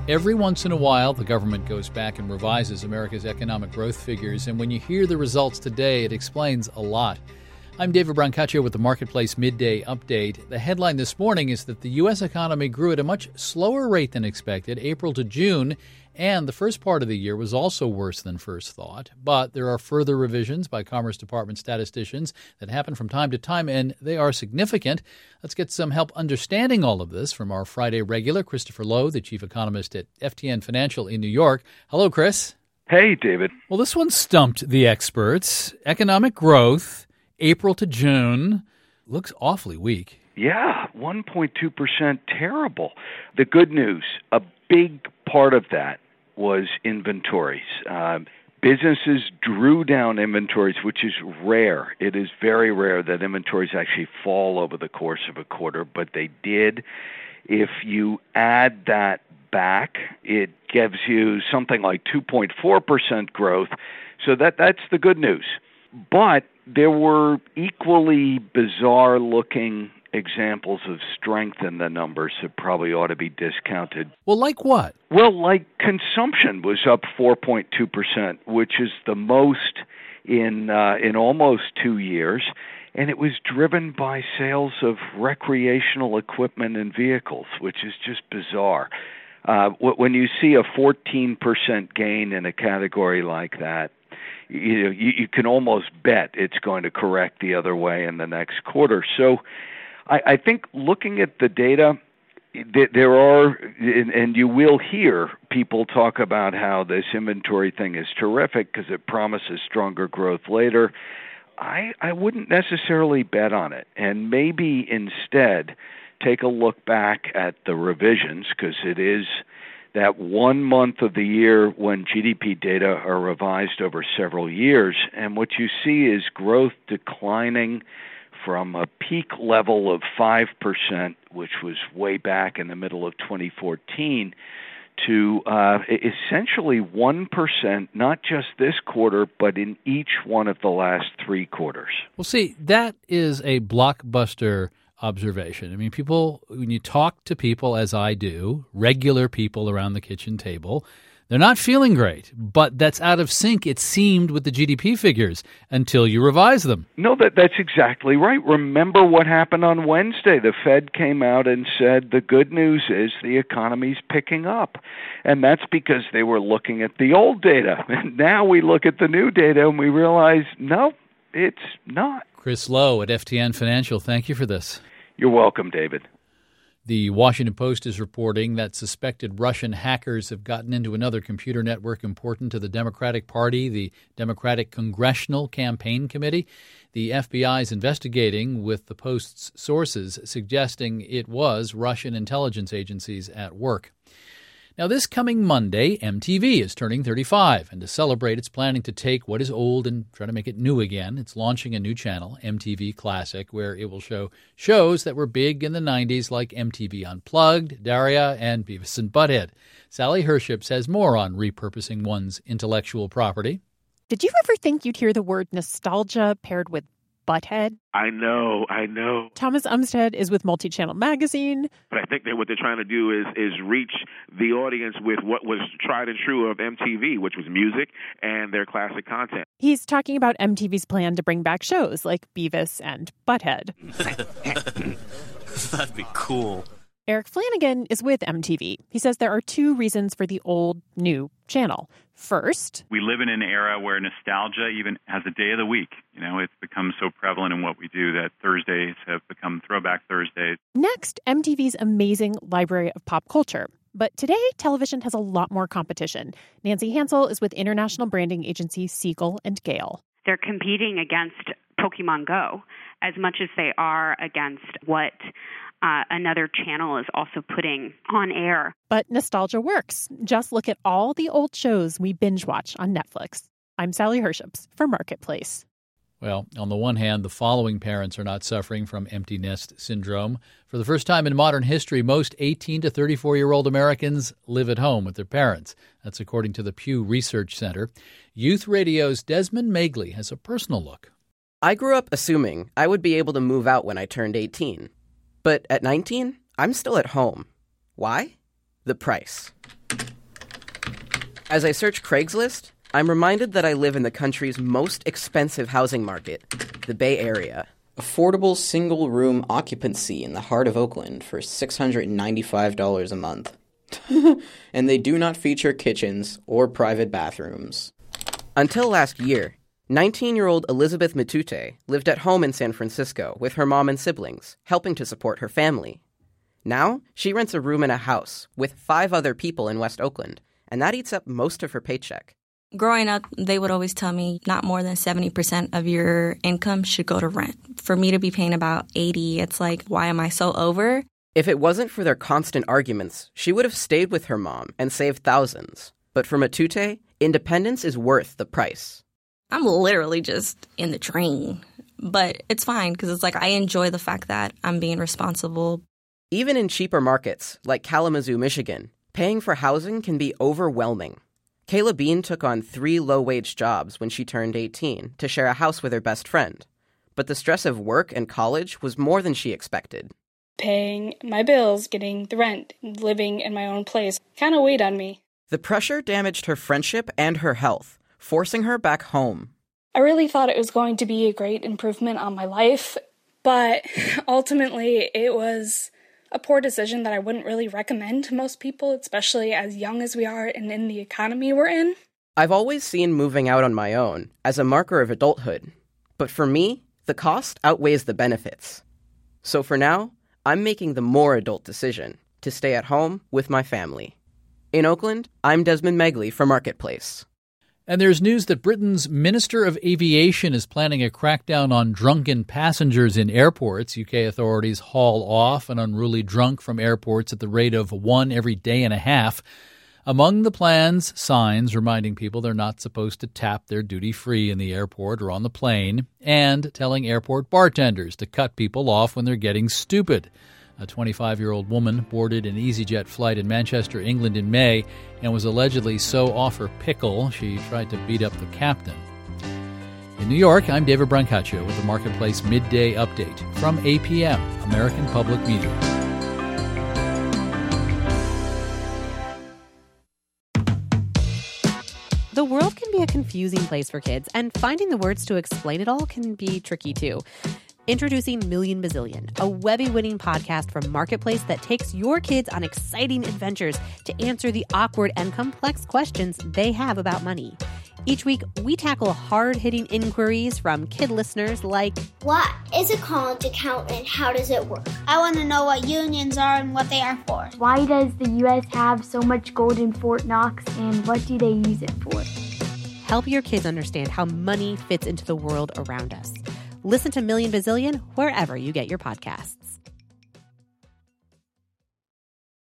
Every once in a while, the government goes back and revises America's economic growth figures, and when you hear the results today, it explains a lot. I'm David Brancaccio with the Marketplace Midday Update. The headline this morning is that the U.S. economy grew at a much slower rate than expected, April to June, and the first part of the year was also worse than first thought. But there are further revisions by Commerce Department statisticians that happen from time to time, and they are significant. Let's get some help understanding all of this from our Friday regular, Christopher Lowe, the chief economist at FTN Financial in New York. Hello, Chris. Hey, David. Well, this one stumped the experts. Economic growth, April to June, looks awfully weak. Yeah, 1.2%, terrible. The good news, a big part of that was inventories. Businesses drew down inventories, which is rare. It is very rare that inventories actually fall over the course of a quarter, but they did. If you add that back, it gives you something like 2.4% growth. So that's the good news. But there were equally bizarre-looking examples of strength in the numbers that probably ought to be discounted. Well, like what? Well, like consumption was up 4.2%, which is the most in almost 2 years, and it was driven by sales of recreational equipment and vehicles, which is just bizarre. When you see a 14% gain in a category like that, you can almost bet it's going to correct the other way in the next quarter. So I think looking at the data, there are, and you will hear people talk about how this inventory thing is terrific because it promises stronger growth later. I wouldn't necessarily bet on it, and maybe instead take a look back at the revisions, because it is that 1 month of the year when GDP data are revised over several years, and what you see is growth declining from a peak level of 5%, which was way back in the middle of 2014, to essentially 1%, not just this quarter, but in each one of the last 3 quarters. Well, see, that is a blockbuster observation. I mean, people, when you talk to people, as I do, regular people around the kitchen table, they're not feeling great, but that's out of sync, it seemed, with the GDP figures until you revise them. No, that's exactly right. Remember what happened on Wednesday. The Fed came out and said the good news is the economy's picking up. And that's because they were looking at the old data. And now we look at the new data and we realize, no, it's not. Chris Lowe at FTN Financial, thank you for this. You're welcome, David. The Washington Post is reporting that suspected Russian hackers have gotten into another computer network important to the Democratic Party, the Democratic Congressional Campaign Committee. The FBI is investigating, with the Post's sources suggesting it was Russian intelligence agencies at work. Now, this coming Monday, MTV is turning 35, and to celebrate, it's planning to take what is old and try to make it new again. It's launching a new channel, MTV Classic, where it will show shows that were big in the 90s like MTV Unplugged, Daria, and Beavis and Butthead. Sally Herships has more on repurposing one's intellectual property. Did you ever think you'd hear the word nostalgia paired with butthead? I know. Thomas Umstead is with Multi-Channel Magazine. But I think that what they're trying to do is reach the audience with what was tried and true of MTV, which was music and their classic content. He's talking about MTV's plan to bring back shows like Beavis and Butthead. That'd be cool. Eric Flanagan is with MTV. He says there are 2 reasons for the old, new channel. First, we live in an era where nostalgia even has a day of the week. You know, it's become so prevalent in what we do that Thursdays have become Throwback Thursdays. Next, MTV's amazing library of pop culture. But today, television has a lot more competition. Nancy Hansel is with international branding agency Siegel and Gale. They're competing against Pokemon Go as much as they are against what another channel is also putting on air. But nostalgia works. Just look at all the old shows we binge watch on Netflix. I'm Sally Herships for Marketplace. Well, on the one hand, the following parents are not suffering from empty nest syndrome. For the first time in modern history, most 18 to 34-year-old Americans live at home with their parents. That's according to the Pew Research Center. Youth Radio's Desmond Magley has a personal look. I grew up assuming I would be able to move out when I turned 18. But at 19, I'm still at home. Why? The price. As I search Craigslist, I'm reminded that I live in the country's most expensive housing market, the Bay Area. Affordable single-room occupancy in the heart of Oakland for $695 a month. And they do not feature kitchens or private bathrooms. Until last year, 19-year-old Elizabeth Matute lived at home in San Francisco with her mom and siblings, helping to support her family. Now, she rents a room in a house with 5 other people in West Oakland, and that eats up most of her paycheck. Growing up, they would always tell me not more than 70% of your income should go to rent. For me to be paying about $80, it's like, why am I so over? If it wasn't for their constant arguments, she would have stayed with her mom and saved thousands. But for Matute, independence is worth the price. I'm literally just in the drain. But it's fine because it's like I enjoy the fact that I'm being responsible. Even in cheaper markets, like Kalamazoo, Michigan, paying for housing can be overwhelming. Kayla Bean took on 3 low-wage jobs when she turned 18 to share a house with her best friend. But the stress of work and college was more than she expected. Paying my bills, getting the rent, living in my own place kind of weighed on me. The pressure damaged her friendship and her health, forcing her back home. I really thought it was going to be a great improvement on my life, but ultimately it was a poor decision that I wouldn't really recommend to most people, especially as young as we are and in the economy we're in. I've always seen moving out on my own as a marker of adulthood, but for me, the cost outweighs the benefits. So for now, I'm making the more adult decision to stay at home with my family. In Oakland, I'm Desmond Megley for Marketplace. And there's news that Britain's Minister of Aviation is planning a crackdown on drunken passengers in airports. UK authorities haul off an unruly drunk from airports at the rate of 1 every day and a half. Among the plan's signs reminding people they're not supposed to tap their duty-free in the airport or on the plane, and telling airport bartenders to cut people off when they're getting stupid. A 25-year-old woman boarded an EasyJet flight in Manchester, England in May and was allegedly so off her pickle she tried to beat up the captain. In New York, I'm David Brancaccio with the Marketplace Midday Update from APM, American Public Media. The world can be a confusing place for kids, and finding the words to explain it all can be tricky too. Introducing Million Bazillion, a Webby-winning podcast from Marketplace that takes your kids on exciting adventures to answer the awkward and complex questions they have about money. Each week, we tackle hard-hitting inquiries from kid listeners like, what is a college account and how does it work? I want to know what unions are and what they are for. Why does the U.S. have so much gold in Fort Knox and what do they use it for? Help your kids understand how money fits into the world around us. Listen to Million Bazillion wherever you get your podcasts.